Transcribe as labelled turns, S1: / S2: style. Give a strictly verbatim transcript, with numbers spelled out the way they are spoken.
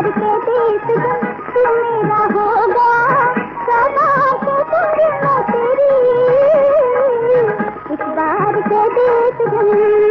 S1: बार के देश तू मेरा होगा, सदा के दूंगी मैं तेरी, इस बार के देश